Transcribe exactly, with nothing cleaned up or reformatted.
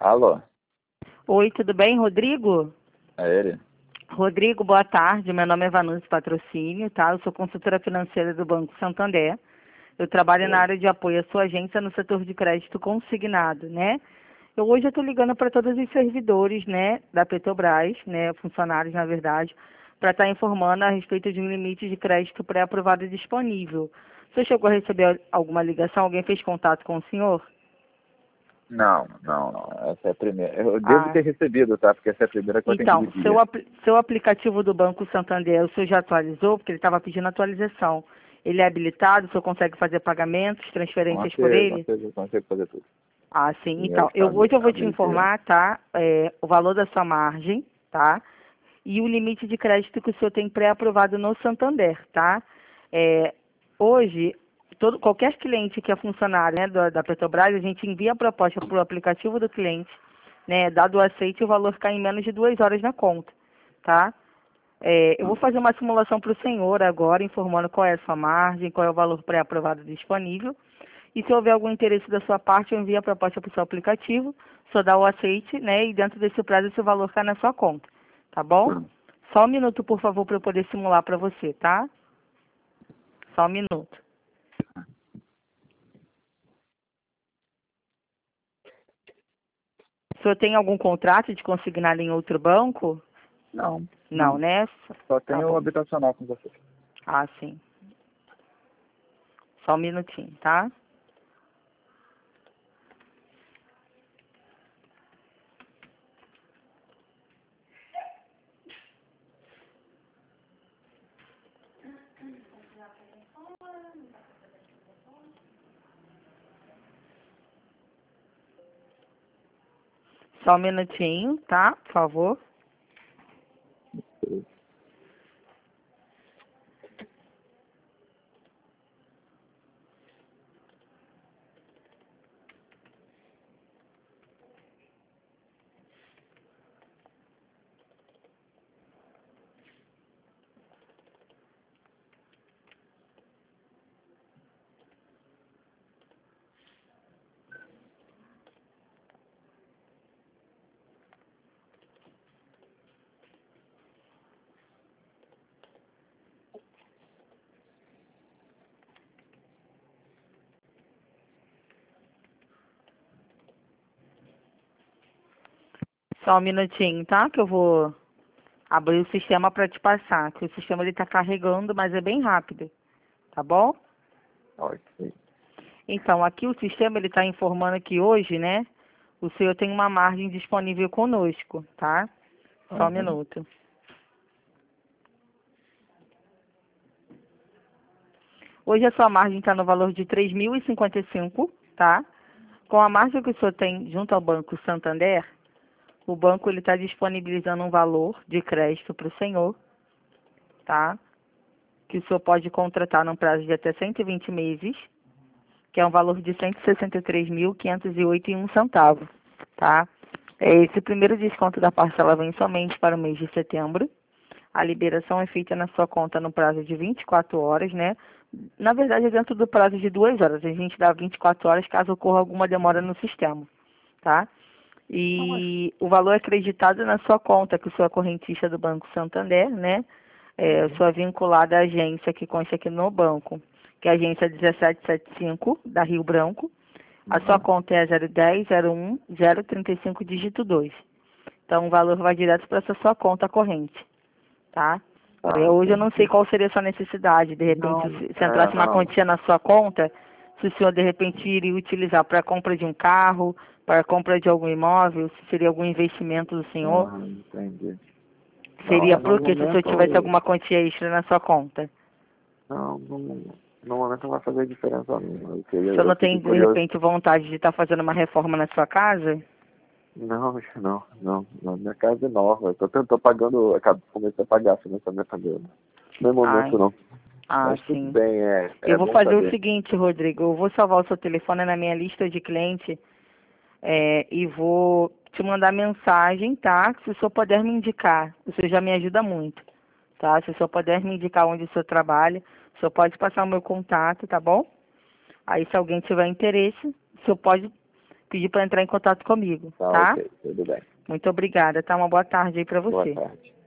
Alô, Oi, tudo bem, Rodrigo? é ele? Rodrigo, boa tarde. Meu nome é Vanucci Patrocínio, tá? Eu sou consultora financeira do Banco Santander. Eu trabalho na Oi. área de apoio à sua agência no setor de crédito consignado, né? Eu hoje estou ligando para todos os servidores, né, da Petrobras, né, funcionários, na verdade, para estar informando a respeito de um limite de crédito pré-aprovado disponível. Você chegou a receber alguma ligação? Alguém fez contato com o senhor? Não, não, não. Essa é a primeira. Eu devo Ah, ter recebido, tá? Porque essa é a primeira que eu atendi do então, seu, dia. apli- seu aplicativo do Banco Santander, o senhor já atualizou? Porque ele estava pedindo atualização. Ele é habilitado? O senhor consegue fazer pagamentos, transferências por Consigo, ele? consigo, consigo fazer tudo. Ah, sim. E eu Então, eu, estava hoje eu vou te habilitei. informar, tá? É, o valor da sua margem, tá? E o limite de crédito que o senhor tem pré-aprovado no Santander, tá? É, hoje, todo, qualquer cliente que é funcionário, né, da, da Petrobras, a gente envia a proposta para o aplicativo do cliente, né? Dado o aceite, o valor cai em menos de duas horas na conta, tá? É, eu vou fazer uma simulação para o senhor agora, informando qual é a sua margem, qual é o valor pré-aprovado disponível. E se houver algum interesse da sua parte, eu envio a proposta para o seu aplicativo, só dá o aceite, né? E dentro desse prazo, esse valor cai na sua conta, tá bom? Hum. Só um minuto, por favor, para eu poder simular para você, tá? Só um minuto. O senhor tem algum contrato de consignado em outro banco? Não, Não, não. né? Só Tá tenho o bom. habitacional com você. Ah, sim. Só um minutinho, tá? Só um minutinho, tá? Por favor. Só um minutinho, tá? Que eu vou abrir o sistema para te passar. Que o sistema ele tá carregando, mas é bem rápido, tá bom? Ok. Então, aqui o sistema ele está informando que hoje, né, o senhor tem uma margem disponível conosco, tá? Só um Aham. minuto. Hoje a sua margem está no valor de três mil e cinquenta e cinco, tá? Com a margem que o senhor tem junto ao Banco Santander, o banco ele está disponibilizando um valor de crédito para o senhor, tá? Que o senhor pode contratar num prazo de até cento e vinte meses, que é um valor de cento e sessenta e três mil, quinhentos e oito e um centavo, tá? É, esse primeiro desconto da parcela vem somente para o mês de setembro. A liberação é feita na sua conta no prazo de vinte e quatro horas, né? Na verdade, é dentro do prazo de duas horas. A gente dá vinte e quatro horas caso ocorra alguma demora no sistema, tá? E o valor é acreditado na sua conta, que o senhor é correntista do Banco Santander, né? É, Uhum. sua vinculada à agência que consta aqui no banco, que é a agência dezessete setenta e cinco, da Rio Branco. A sua Uhum. conta é zero dez zero um zero trinta e cinco dígito dois. Então o valor vai direto para essa sua conta corrente, tá? É, Ah, hoje eu não sei entendi. qual seria a sua necessidade. De repente, Não, se, se é, entrasse uma não. quantia na sua conta, se o senhor de repente iria utilizar para a compra de um carro, para a compra de algum imóvel, se seria algum investimento do senhor, Ah, entendi. Não, seria é, no porque se o senhor tivesse momento, alguma quantia extra na sua conta. não, no, no momento não vai fazer diferença nenhuma. Eu, queria, O senhor eu não fiquei tem, de curioso. repente, vontade de estar fazendo uma reforma na sua casa? Não, não, não, não. Minha casa é nova. Eu tô, tentando- tô pagando, acabo, comecei a pagar financiamento agora. No momento Ai, não. ah, Mas tudo sim. bem, é, Eu é vou bom fazer o saber. seguinte, Rodrigo. Eu vou salvar o seu telefone na minha lista de cliente é, e vou te mandar mensagem, tá? Se o senhor puder me indicar, o senhor já me ajuda muito, tá? Se o senhor puder me indicar onde o senhor trabalha, o senhor pode passar o meu contato, tá bom? Aí, se alguém tiver interesse, o senhor pode pedir para entrar em contato comigo, Tá, tá? ok, tudo bem. Muito obrigada, tá? Uma boa tarde aí para Boa você. tarde.